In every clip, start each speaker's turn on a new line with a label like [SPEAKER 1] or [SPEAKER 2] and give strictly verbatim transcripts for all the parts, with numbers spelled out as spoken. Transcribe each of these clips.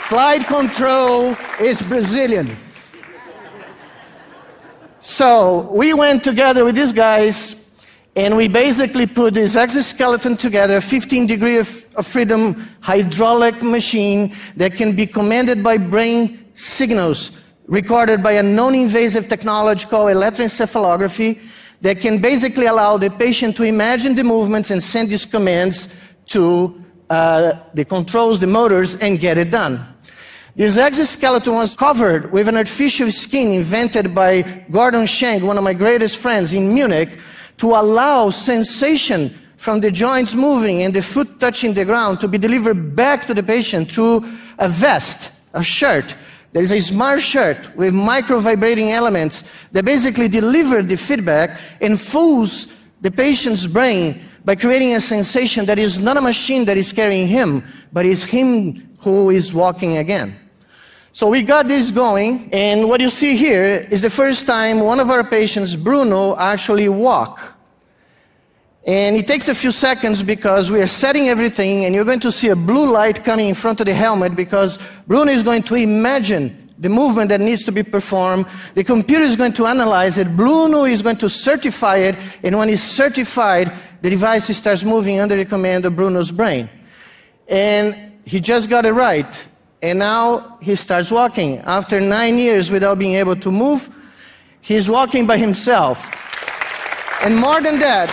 [SPEAKER 1] Flight control is Brazilian. So we went together with these guys, and we basically put this exoskeleton together, a fifteen degree of freedom hydraulic machine that can be commanded by brain signals recorded by a non-invasive technology called electroencephalography that can basically allow the patient to imagine the movements and send these commands to uh, the controls, the motors, and get it done. This exoskeleton was covered with an artificial skin invented by Gordon Schenk, one of my greatest friends in Munich, to allow sensation from the joints moving and the foot touching the ground to be delivered back to the patient through a vest, a shirt. There is a smart shirt with micro-vibrating elements that basically deliver the feedback and fools the patient's brain by creating a sensation that is not a machine that is carrying him, but is him who is walking again. So we got this going, and what you see here is the first time one of our patients, Bruno, actually walked. And it takes a few seconds because we are setting everything, and you're going to see a blue light coming in front of the helmet because Bruno is going to imagine the movement that needs to be performed. The computer is going to analyze it. Bruno is going to certify it, and when it's certified, the device starts moving under the command of Bruno's brain. And he just got it right. And now he starts walking. After nine years without being able to move, he's walking by himself. And more than that,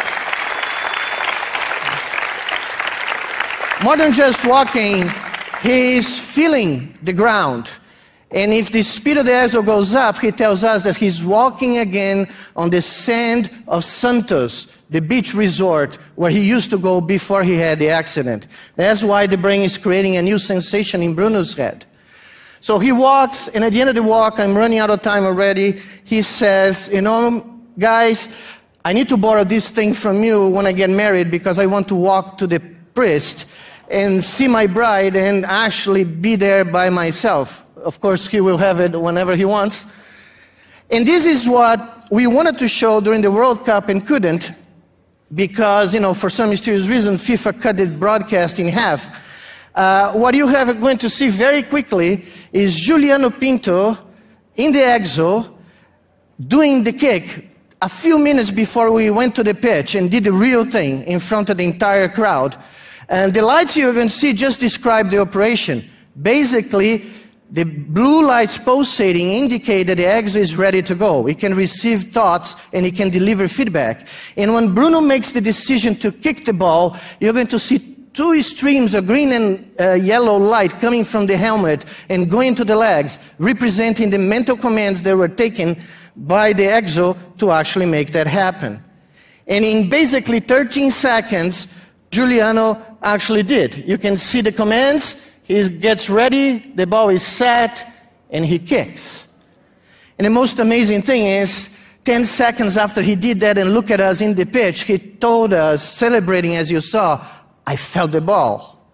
[SPEAKER 1] more than just walking, he's feeling the ground. And if the speed of the exo goes up, he tells us that he's walking again on the sand of Santos, the beach resort where he used to go before he had the accident. That's why the brain is creating a new sensation in Bruno's head. So he walks, and at the end of the walk, I'm running out of time already, he says, you know, guys, I need to borrow this thing from you when I get married because I want to walk to the priest and see my bride and actually be there by myself. Of course, he will have it whenever he wants. And this is what we wanted to show during the World Cup and couldn't because, you know, for some mysterious reason, FIFA cut the broadcast in half. Uh, what you have going to see very quickly is Juliano Pinto in the exo doing the kick a few minutes before we went to the pitch and did the real thing in front of the entire crowd. And the lights you're going to see just describe the operation. Basically, the blue lights pulsating indicate that the exo is ready to go. It can receive thoughts and it can deliver feedback. And when Bruno makes the decision to kick the ball, you're going to see two streams of green and uh, yellow light coming from the helmet and going to the legs, representing the mental commands that were taken by the exo to actually make that happen. And in basically thirteen seconds, Juliano actually did. You can see the commands. He gets ready, the ball is set, and he kicks. And the most amazing thing is, ten seconds after he did that and looked at us in the pitch, he told us, celebrating as you saw, I felt the ball.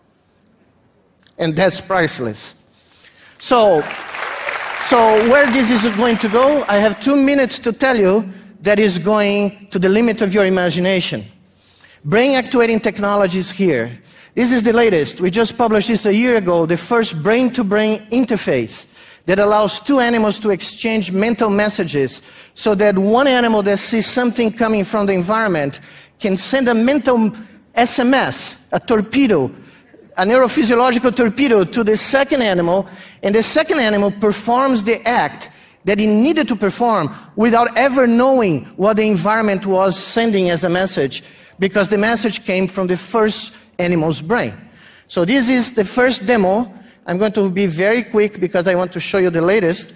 [SPEAKER 1] And that's priceless. So, so where this is going to go, I have two minutes to tell you that is going to the limit of your imagination. Brain actuating technology is here. This is the latest. We just published this a year ago, the first brain-to-brain interface that allows two animals to exchange mental messages so that one animal that sees something coming from the environment can send a mental S M S, a torpedo, a neurophysiological torpedo to the second animal, and the second animal performs the act that it needed to perform without ever knowing what the environment was sending as a message, because the message came from the first animal's brain. So this is the first demo. I'm going to be very quick because I want to show you the latest.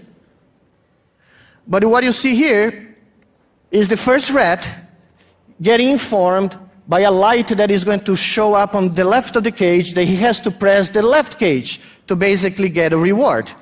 [SPEAKER 1] But what you see here is the first rat getting informed by a light that is going to show up on the left of the cage that he has to press the left cage to basically get a reward.